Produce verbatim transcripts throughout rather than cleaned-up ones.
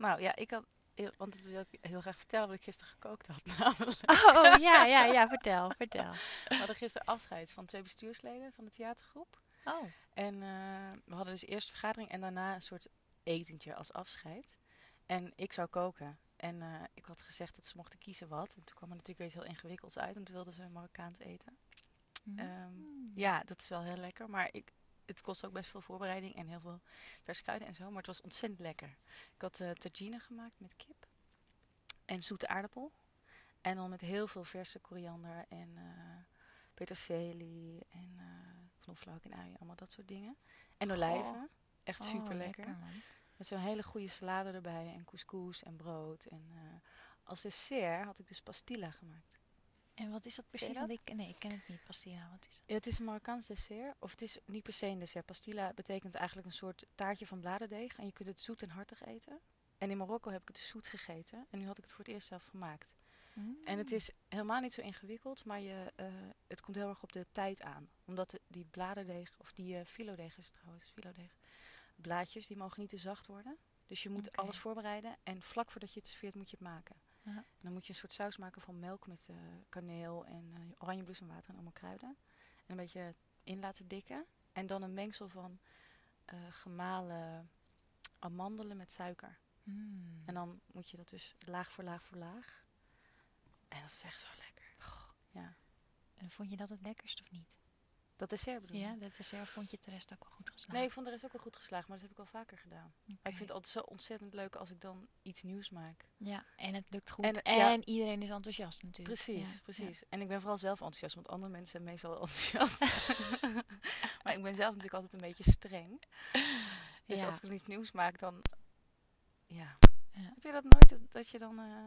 Nou ja, ik had... heel- Want dat wil ik heel graag vertellen wat ik gisteren gekookt had. Namelijk. Oh, ja, ja, ja, vertel, vertel. We hadden gisteren afscheid van twee bestuursleden van de theatergroep. Oh, En eh, we hadden dus eerst vergadering en daarna een soort etentje als afscheid. En ik zou koken. En eh, ik had gezegd dat ze mochten kiezen wat. En toen kwam er natuurlijk iets heel ingewikkelds uit. En toen wilden ze Marokkaans eten. Ehm, mm. ja, dat is wel heel lekker. Maar ik, het kost ook best veel voorbereiding en heel veel vers kruiden en zo. Maar het was ontzettend lekker. Ik had uh, tagine gemaakt met kip en zoete aardappel. En dan met heel veel verse koriander en uh, peterselie en uh, knoflook en ui. Allemaal dat soort dingen. En Goh. olijven. Echt Oh, super lekker, lekker. man. Met zo'n hele goede salade erbij. En couscous en brood. En uh, als dessert had ik dus pastilla gemaakt. En wat is dat Ken je precies? Want dat? ik, nee, ik ken het niet. Pastilla, wat is het? Ja, het is een Marokkaans dessert. Of het is niet per se een dessert. Pastilla betekent eigenlijk een soort taartje van bladerdeeg. En je kunt het zoet en hartig eten. En in Marokko heb ik het dus zoet gegeten. En nu had ik het voor het eerst zelf gemaakt. Mm. En het is helemaal niet zo ingewikkeld. Maar je, uh, het komt heel erg op de tijd aan. Omdat de, die bladerdeeg, of die uh, filodeeg is trouwens. Filodeeg. Blaadjes, die mogen niet te zacht worden. Dus je moet Okay. alles voorbereiden. En vlak voordat je het serveert moet je het maken. Uh-huh. En dan moet je een soort saus maken van melk met uh, kaneel en uh, oranjebloesemwater en allemaal kruiden. En een beetje in laten dikken. En dan een mengsel van uh, gemalen amandelen met suiker. Mm. En dan moet je dat dus laag voor laag voor laag. En dat is echt zo lekker. Oh, ja. En vond je dat het lekkerst of niet? Dat dessert bedoel je? Ja, dat dessert vond je de rest ook wel goed geslaagd? Nee, ik vond de rest ook wel goed geslaagd, maar dat heb ik al vaker gedaan. Okay. Maar ik vind het altijd zo ontzettend leuk als ik dan iets nieuws maak. Ja, en het lukt goed. En, en ja, iedereen is enthousiast natuurlijk. Precies, ja, precies. Ja. En ik ben vooral zelf enthousiast, want andere mensen zijn meestal enthousiast. Maar ik ben zelf natuurlijk altijd een beetje streng. Dus ja. als ik iets nieuws maak, dan... Ja. Ja. Heb je dat nooit, dat, dat je dan uh,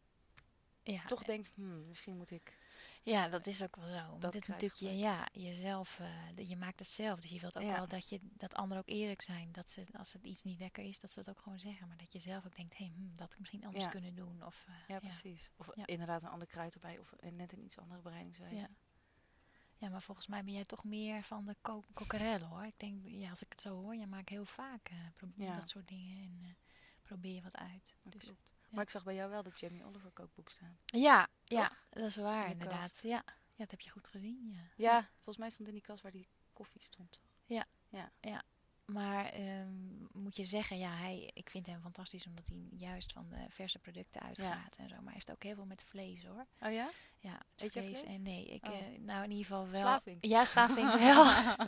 ja. toch denkt, hmm, misschien moet ik... Ja, dat is ook wel zo. Dat dit is natuurlijk je, ja, jezelf, uh, je maakt het zelf. Dus je wilt ook ja. wel dat, je, dat anderen ook eerlijk zijn. Dat ze, als het iets niet lekker is, dat ze het ook gewoon zeggen. Maar dat je zelf ook denkt, hé, hey, hmm, dat ik misschien anders ja. kunnen doen. Of, uh, ja, precies. Ja. Of ja. inderdaad een ander kruid erbij. Of net een iets andere bereidingswijze. Ja. ja, maar volgens mij ben jij toch meer van de ko- kokerellen, hoor. Ik denk, ja, als ik het zo hoor, je maakt heel vaak uh, pro- ja. dat soort dingen. En uh, probeer je wat uit. Dat dus, klopt. Ja. Maar ik zag bij jou wel dat Jamie Oliver kookboek staan. Ja, ja, dat is waar, in inderdaad. Kast. Ja. Ja, dat heb je goed gezien, ja. Ja, ja, volgens mij stond in die kast waar die koffie stond, toch? Ja, ja. ja. Maar um, moet je zeggen, ja, hij, ik vind hem fantastisch omdat hij juist van de verse producten uitgaat ja. en zo. Maar hij heeft ook heel veel met vlees, hoor. Oh ja? Ja, Eet vlees, vlees en nee, ik, oh. uh, nou in ieder geval wel. Slaving. Ja, slaving wel.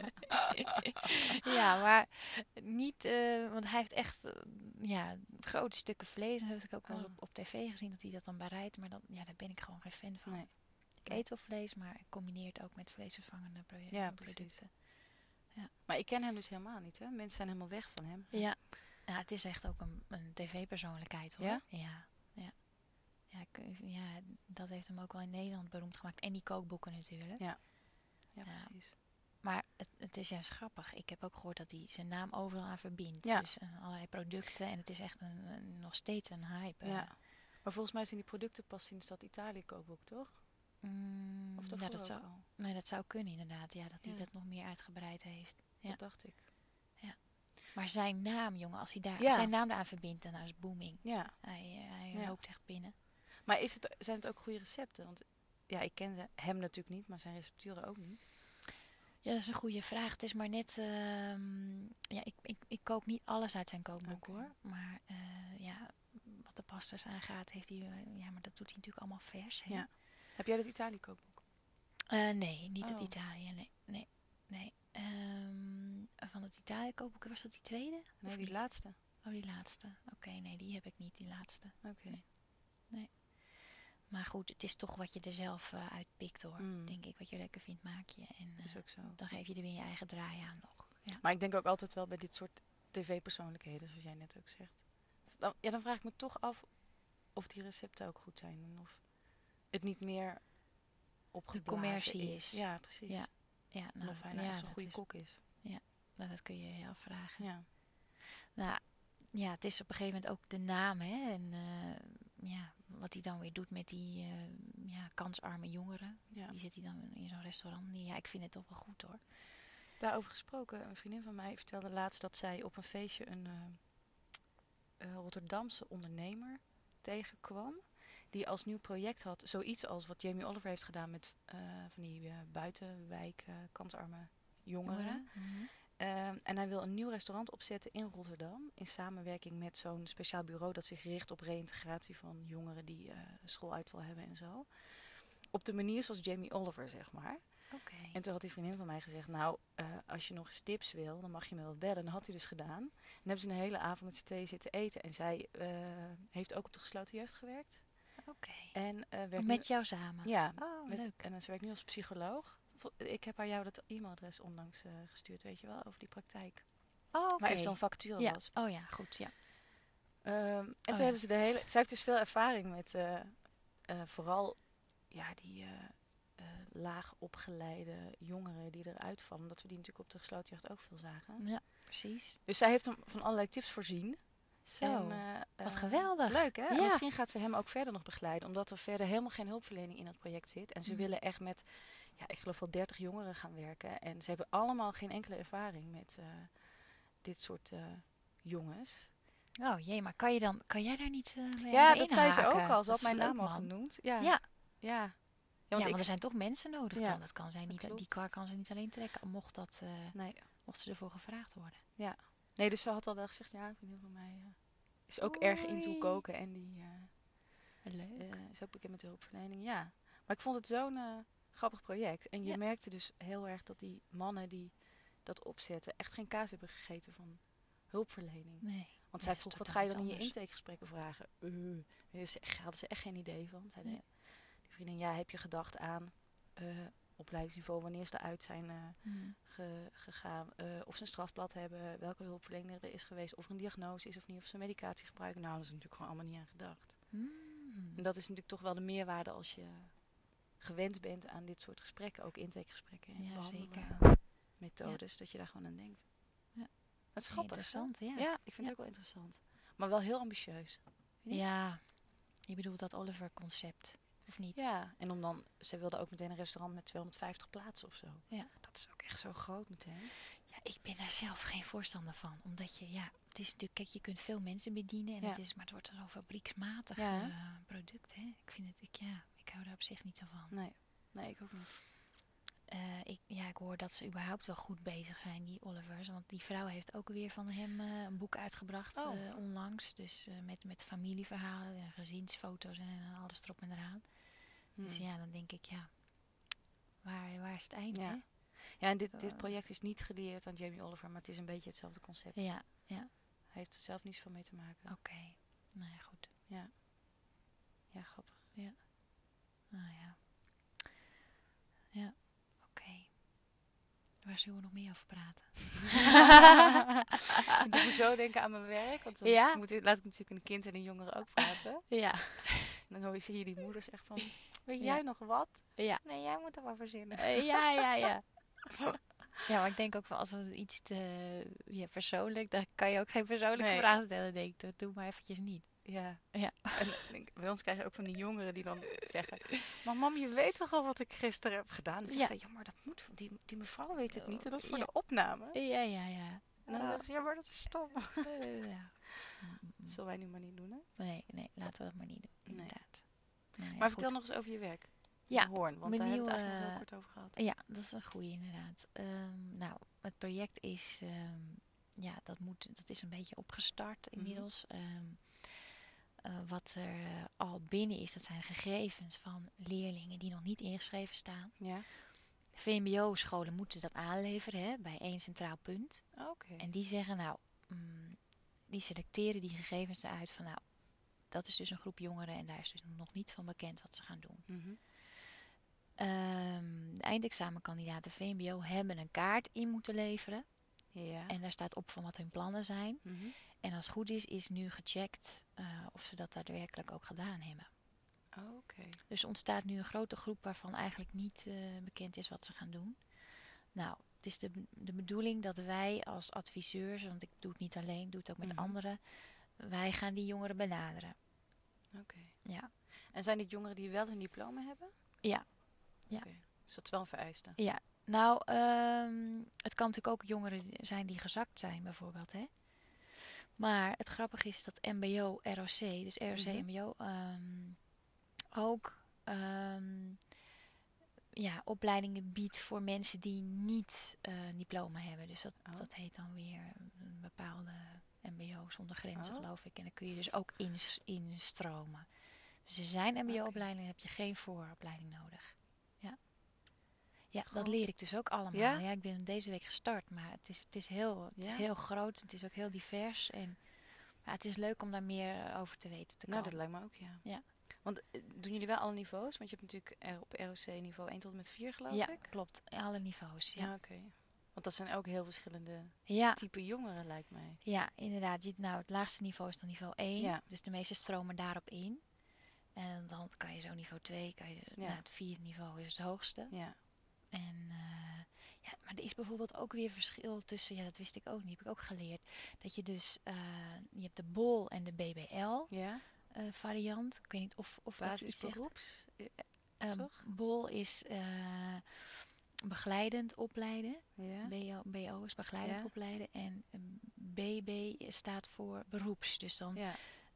ja, maar niet, uh, want hij heeft echt, uh, ja, grote stukken vlees. En dat heb ik ook wel eens oh. op, op tv gezien dat hij dat dan bereidt. Maar dan, ja, daar ben ik gewoon geen fan van. Nee. Ik eet wel vlees, maar ik combineer het ook met vleesvervangende pro- ja, producten. Ja. Maar ik ken hem dus helemaal niet, hè? Mensen zijn helemaal weg van hem. Ja, ja het is echt ook een, een tv-persoonlijkheid, hoor. Ja? Ja, ja. Ja, ik, ja, dat heeft hem ook wel in Nederland beroemd gemaakt. En die kookboeken natuurlijk. Ja, ja, ja. precies. Maar het, het is juist grappig. Ik heb ook gehoord dat hij zijn naam overal aan verbindt. Ja. Dus uh, allerlei producten. En het is echt een, een, nog steeds een hype. Ja. Uh. Maar volgens mij zijn die producten pas sinds dat Italië-kookboek, toch? Mm, of dat ja, dat zou, al? Nee, dat zou kunnen inderdaad. Ja, dat hij ja. dat nog meer uitgebreid heeft. Ja. Dat dacht ik. Ja. Maar zijn naam, jongen, als hij daar ja. zijn naam eraan verbindt, dan is het booming. Ja. Hij, hij ja. loopt echt binnen. Maar is het, zijn het ook goede recepten? Want ja, ik ken hem natuurlijk niet, maar zijn recepturen ook niet. Ja, dat is een goede vraag. Het is maar net... Uh, ja, ik, ik, ik koop niet alles uit zijn kookboek, okay. hoor. Maar uh, ja, wat de pastas aangaat, heeft hij... Uh, ja, maar dat doet hij natuurlijk allemaal vers. Hè? Ja. Heb jij dat Italië-kookboek? Uh, nee, niet oh. het Italië. Nee, nee, nee. Um, van het Italië-kookboek, was dat die tweede? Nee, die laatste. Oh, die laatste. Oké, okay, nee, die heb ik niet, die laatste. Oké. Okay. Nee. nee. Maar goed, het is toch wat je er zelf uh, uitpikt, hoor. Mm. Denk ik, wat je lekker vindt, maak je. En uh, is ook zo. dan geef je er weer je eigen draai aan nog. Ja. Maar ik denk ook altijd wel bij dit soort tv-persoonlijkheden, zoals jij net ook zegt. Dan, ja, dan vraag ik me toch af of die recepten ook goed zijn. En of het niet meer opgeblazen de commercie is. is. Ja, precies. Ja, ja, nou, of hij nou ja, echt zo'n goede is, kok is. Ja, nou, dat kun je je afvragen. Ja. Nou, ja, het is op een gegeven moment ook de naam, hè. En uh, ja, wat hij dan weer doet met die uh, ja, kansarme jongeren. Ja. Die zit hij dan in zo'n restaurant. Ja, ik vind het toch wel goed, hoor. Daarover gesproken, een vriendin van mij vertelde laatst dat zij op een feestje een, uh, uh, Rotterdamse ondernemer tegenkwam. Die als nieuw project had zoiets als wat Jamie Oliver heeft gedaan met uh, van die uh, buitenwijk, uh, kansarme jongeren. Mm-hmm. Um, en hij wil een nieuw restaurant opzetten in Rotterdam. In samenwerking met zo'n speciaal bureau dat zich richt op reïntegratie van jongeren die uh, schooluitval hebben en zo. Op de manier zoals Jamie Oliver, zeg maar. Okay. En toen had die vriendin van mij gezegd, nou, uh, als je nog eens tips wil, dan mag je me wel bellen. En dat had hij dus gedaan. En dan hebben ze een hele avond met z'n tweeën zitten eten. En zij uh, heeft ook op de gesloten jeugd gewerkt. Oké. Okay. En uh, werkt met nu, jou samen? Ja. Oh, met, leuk. En uh, ze werkt nu als psycholoog. Ik heb haar jou dat e-mailadres onlangs uh, gestuurd, weet je wel, over die praktijk. Oh, oké. Okay. Waar even zo'n vacature ja. was. Oh ja, goed, ja. Um, en oh, toen ja. hebben ze de hele... Zij heeft dus veel ervaring met uh, uh, vooral ja, die uh, uh, laag opgeleide jongeren die eruit vallen. Omdat we die natuurlijk op de gesloten jeugd ook veel zagen. Ja, precies. Dus zij heeft hem van allerlei tips voorzien. Zo, en, uh, wat uh, geweldig. Leuk, hè? Ja. En misschien gaat ze hem ook verder nog begeleiden. Omdat er verder helemaal geen hulpverlening in het project zit. En ze mm. willen echt met, ja, ik geloof wel dertig jongeren gaan werken. En ze hebben allemaal geen enkele ervaring met uh, dit soort uh, jongens. Oh jee, maar kan, je dan, kan jij daar niet uh, mee Ja, mee dat zei ze ook al. Ze dat had mijn naam leuk, al genoemd. Ja. Ja. Ja. Ja, want, ja, want er zijn toch mensen nodig ja, dan. Dat kan zij niet, die kar kan ze niet alleen trekken. Mocht, dat, uh, nee. mocht ze ervoor gevraagd worden. Ja. Nee, dus ze had al wel gezegd, ja, een vriendin van mij uh, is ook Oei. erg into koken. En die uh, Leuk. Uh, is ook bekend met de hulpverlening. Ja. Maar ik vond het zo'n uh, grappig project. En je ja. merkte dus heel erg dat die mannen die dat opzetten echt geen kaas hebben gegeten van hulpverlening. Nee. Want nee, zij vroeg, wat ga je dan anders. in je intakegesprekken vragen? Uh, dus hadden ze echt geen idee van. Zei nee. de, die vriendin, ja, heb je gedacht aan uh, opleidingsniveau, wanneer ze eruit zijn uh, mm. ge, gegaan, uh, of ze een strafblad hebben, welke hulpverlening er is geweest, of er een diagnose is of niet, of ze medicatie gebruiken. Nou, daar is natuurlijk gewoon allemaal niet aan gedacht. Mm. En dat is natuurlijk toch wel de meerwaarde als je gewend bent aan dit soort gesprekken, ook intakegesprekken en ja, zeker. methodes, ja. dat je daar gewoon aan denkt. Ja. Dat is grappig. Interessant, ja. Ja, ik vind ja. het ook wel interessant. Maar wel heel ambitieus. Ja, je bedoelt dat Oliver-concept, of niet? Ja, en om dan, ze wilde ook meteen een restaurant met tweehonderdvijftig plaatsen of zo. Ja. Dat is ook echt zo groot meteen. Ja, ik ben daar zelf geen voorstander van. Omdat je, ja, het is natuurlijk, kijk, je kunt veel mensen bedienen. En ja. het is, maar het wordt zo'n fabrieksmatig ja. uh, product, hè. Ik vind het, ik, ja, ik hou daar op zich niet zo van. Nee, nee, ik ook niet. Uh, ik, ja, ik hoor dat ze überhaupt wel goed bezig zijn, die Olivers. Want die vrouw heeft ook weer van hem uh, een boek uitgebracht oh. uh, onlangs. Dus uh, met, met familieverhalen en gezinsfoto's en, en alles erop en eraan. Hmm. Dus ja, dan denk ik, ja, waar, waar is het eind, ja. hè? Ja, en dit, dit project is niet gelieerd aan Jamie Oliver, maar het is een beetje hetzelfde concept. Ja, ja. Hij heeft er zelf niets van mee te maken. Oké, okay. Nou ja, goed. Ja. Ja, grappig. Ja. Nou ja. Ja. Oké. Okay. Waar zullen we nog meer over praten? Ik doe me zo denken aan mijn werk. Want dan ja? moet, laat ik natuurlijk een kind en een jongere ook praten. Ja. En dan hoor je, zie je die moeders echt van... Weet ja. jij nog wat? Ja. Nee, jij moet er maar verzinnen. Uh, ja, ja, ja. Ja, maar ik denk ook wel als het iets te ja, persoonlijk... Dan kan je ook geen persoonlijke nee. vragen stellen. Denk ik, dat doe maar eventjes niet. Ja. Ja. En denk, bij ons krijg je ook van die jongeren die dan zeggen... Maar mam, je weet toch al wat ik gisteren heb gedaan? Dan ja. Ze, ja, maar dat moet... Die, die mevrouw weet het niet. En dat is voor ja. de opname. Ja, ja, ja. En dan oh. zeggen ze, ja, maar dat is stom. Uh, ja. Dat zullen wij nu maar niet doen, hè? Nee, nee, laten we dat maar niet doen. Inderdaad. Nee. Nee, ja, maar goed. vertel nog eens over je werk. Ja, Hoorn, want daar hebben we het eigenlijk heel kort over gehad. Ja, dat is een goeie inderdaad. Um, nou, het project is... Um, ja, dat, moet, dat is een beetje opgestart inmiddels. Mm-hmm. Um, Uh, wat er uh, al binnen is, dat zijn gegevens van leerlingen die nog niet ingeschreven staan. Ja. V M B O-scholen moeten dat aanleveren hè, bij één centraal punt. Okay. En die zeggen nou, mm, die selecteren die gegevens eruit van nou, dat is dus een groep jongeren en daar is dus nog niet van bekend wat ze gaan doen. Mm-hmm. Um, de eindexamenkandidaten V M B O hebben een kaart in moeten leveren. Ja. En daar staat op van wat hun plannen zijn. Mm-hmm. En als het goed is, is nu gecheckt uh, of ze dat daadwerkelijk ook gedaan hebben. Oh, okay. Dus er ontstaat nu een grote groep waarvan eigenlijk niet uh, bekend is wat ze gaan doen. Nou, het is de, de bedoeling dat wij als adviseurs, want ik doe het niet alleen, doe het ook met mm-hmm. anderen, wij gaan die jongeren benaderen. Oké. Okay. Ja. En zijn dit jongeren die wel hun diploma hebben? Ja. Ja. Oké. Okay. Dus dat is wel een vereiste? Ja. Nou, um, het kan natuurlijk ook jongeren zijn die gezakt zijn bijvoorbeeld, hè. Maar het grappige is dat M B O, R O C, dus R O C, Mhm. M B O, um, ook um, ja, opleidingen biedt voor mensen die niet uh, een diploma hebben. Dus dat, Oh. dat heet dan weer een bepaalde M B O zonder grenzen, Oh. geloof ik. En dan kun je dus ook ins, instromen. Dus er zijn M B O-opleidingen, okay. heb je geen vooropleiding nodig. Ja, ja dat leer ik dus ook allemaal. Ja? Ja, ik ben deze week gestart, maar het is, het is, heel, het ja? is heel groot. Het is ook heel divers. En ja, het is leuk om daar meer over te weten te komen. Nou, dat lijkt me ook, ja. ja. Want uh, doen jullie wel alle niveaus? Want je hebt natuurlijk er op R O C niveau één tot en met vier, geloof ja, ik. Ja, klopt. Alle niveaus, ja. ja Oké. Okay. Want dat zijn ook heel verschillende ja. type jongeren, lijkt mij. Ja, inderdaad. Je, nou, het laagste niveau is dan niveau één. Ja. Dus de meeste stromen daarop in. En dan kan je zo niveau twee, kan je, ja. nou, het vierde niveau is het hoogste. Ja. En, uh, ja, maar er is bijvoorbeeld ook weer verschil tussen, ja, dat wist ik ook niet, heb ik ook geleerd. Dat je dus, uh, je hebt de B O L en de B B L ja. uh, variant. Ik weet niet of, of dat iets beroeps. Um, Toch? B O L is uh, begeleidend opleiden. Ja. B O, B O is begeleidend ja. opleiden. En um, B B staat voor beroeps. Dus dan ja.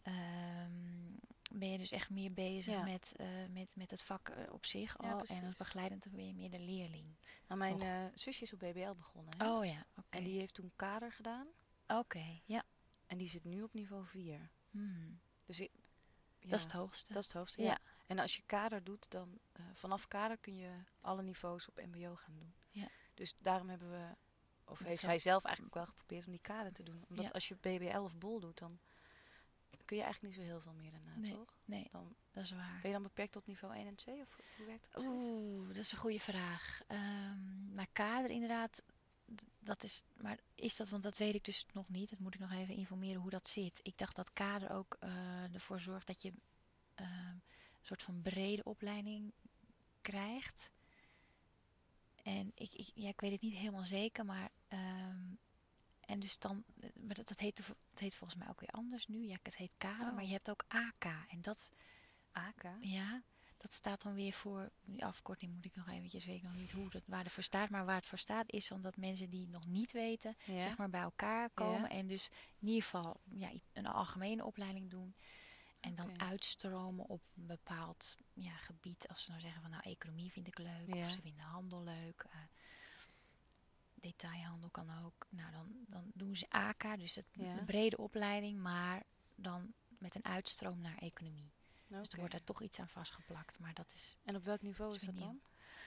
um, ben je dus echt meer bezig ja. met, uh, met, met het vak op zich al. Ja, en als begeleidend dan ben je meer de leerling. Nou, mijn uh, zusje is op B B L begonnen. Hè? Oh ja, oké. Okay. En die heeft toen kader gedaan. Oké, okay, ja. En die zit nu op niveau vier. Hmm. Dus ik, ja, dat is het hoogste. Dat is het hoogste, ja. ja. En als je kader doet, dan uh, vanaf kader kun je alle niveaus op M B O gaan doen. Ja. Dus daarom hebben we, of dat heeft zij zelf eigenlijk ook wel geprobeerd om die kader te doen. Omdat ja. als je B B L of B O L doet, dan kun je eigenlijk niet zo heel veel meer daarna, nee, toch? Nee, dan, dat is waar. Ben je dan beperkt tot niveau één en twee? Of hoe werkt dat? Oeh, dat is een goede vraag. Um, maar kader inderdaad, d- dat is, maar is dat, want dat weet ik dus nog niet. Dat moet ik nog even informeren hoe dat zit. Ik dacht dat kader ook uh, ervoor zorgt dat je uh, een soort van brede opleiding krijgt. En ik, ik, ja, ik weet het niet helemaal zeker, maar um, en dus dan, maar dat, dat, heet, dat heet volgens mij ook weer anders nu. Ja, het heet kader, oh. maar je hebt ook A K. En dat, A K? Ja, dat staat dan weer voor, die afkorting moet ik nog eventjes, weet ik nog niet hoe dat, waar het voor staat. Maar waar het voor staat is omdat mensen die nog niet weten, ja. zeg maar bij elkaar komen. Ja. En dus in ieder geval ja, een algemene opleiding doen. En okay. dan uitstromen op een bepaald ja, gebied. Als ze nou zeggen van nou economie vind ik leuk. Ja. Of ze vinden handel leuk. Uh, detailhandel kan ook. Nou dan, dan doen ze A K, dus het, ja. een brede opleiding. Maar dan met een uitstroom naar economie. Okay. Dus er wordt er toch iets aan vastgeplakt. Maar dat is. En op welk niveau is dat dan?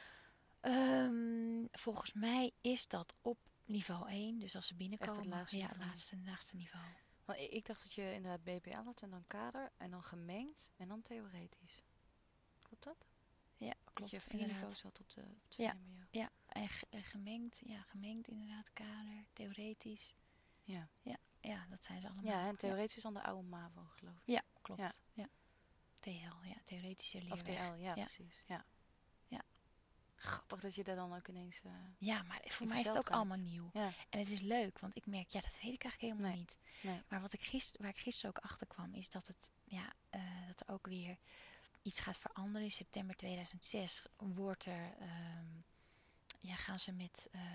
Um, volgens mij is dat op niveau één. Dus als ze binnenkomen. Echt het laagste ja, niveau. het laatste, laagste niveau. Want ik dacht dat je inderdaad B B L had en dan kader en dan gemengd en dan theoretisch. Klopt dat? Ja, klopt. Dat je vier inderdaad. niveaus had op de op twee ja, M B O. Ja, en g- gemengd, ja, gemengd inderdaad, kader, theoretisch. Ja. Ja, ja, dat zijn ze allemaal. Ja, en theoretisch ja. is dan de oude MAVO, geloof ik. Ja, klopt. Ja. Ja. T L, ja, theoretische leerweg. Of T L, ja, ja. precies. Ja. Ja. Grappig dat je daar dan ook ineens... Uh, ja, maar voor mij is het ook bent. allemaal nieuw. Ja. En het is leuk, want ik merk, ja, dat weet ik eigenlijk helemaal nee. niet. Nee. Maar wat ik gister, waar ik gisteren ook achter kwam, is dat het, ja, uh, dat er ook weer iets gaat veranderen. In september tweeduizend zes wordt er, um, ja, gaan ze met, uh,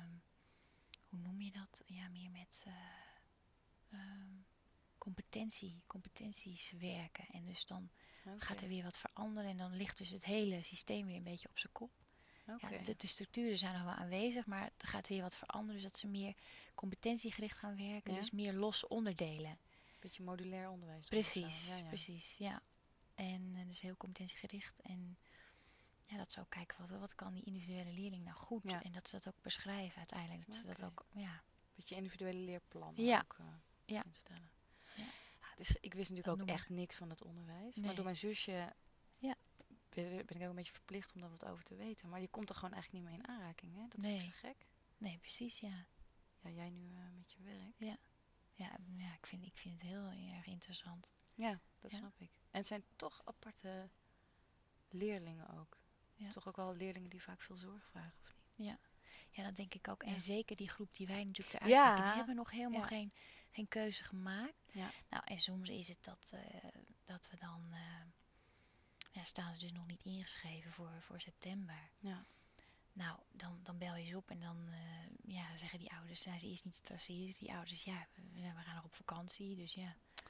hoe noem je dat? Ja, meer met uh, um, competentie, competenties werken. En dus dan okay. gaat er weer wat veranderen en dan ligt dus het hele systeem weer een beetje op zijn kop. Okay. Ja, de, de structuren zijn nog wel aanwezig, maar er gaat weer wat veranderen. Dus dat ze meer competentiegericht gaan werken. Ja? Dus meer losse onderdelen. Beetje modulair onderwijs. Precies, ja, ja. precies, ja. En uh, dus heel competentiegericht. En ja, dat ze ook kijken, wat, wat kan die individuele leerling nou goed? Ja. En dat ze dat ook beschrijven uiteindelijk. Dat okay. ze dat ook, ja. Beetje individuele leerplannen ja. ook uh, ja. instellen. Ja. Ja, het is, ik wist natuurlijk dat ook echt niks van het onderwijs. Nee. Maar door mijn zusje... Ja. ben ik ook een beetje verplicht om daar wat over te weten. Maar je komt er gewoon eigenlijk niet mee in aanraking, hè? Dat nee. is zo gek. Nee, precies, ja. Ja, jij nu uh, met je werk. Ja, ja, ja ik, vind, ik vind het heel erg interessant. Ja, dat ja. snap ik. En het zijn toch aparte leerlingen ook. Ja. Toch ook wel leerlingen die vaak veel zorg vragen, of niet? Ja, ja dat denk ik ook. En ja. zeker die groep die wij natuurlijk eruit ja. pikken, die hebben nog helemaal ja. geen, geen keuze gemaakt. Ja. Nou, en soms is het dat, uh, dat we dan... Uh, ja, staan ze dus nog niet ingeschreven voor, voor september. Ja. Nou, dan, dan bel je ze op en dan uh, ja, zeggen die ouders, zijn ze eerst niet te traceren. Die ouders, ja, we, zijn, we gaan nog op vakantie, dus ja.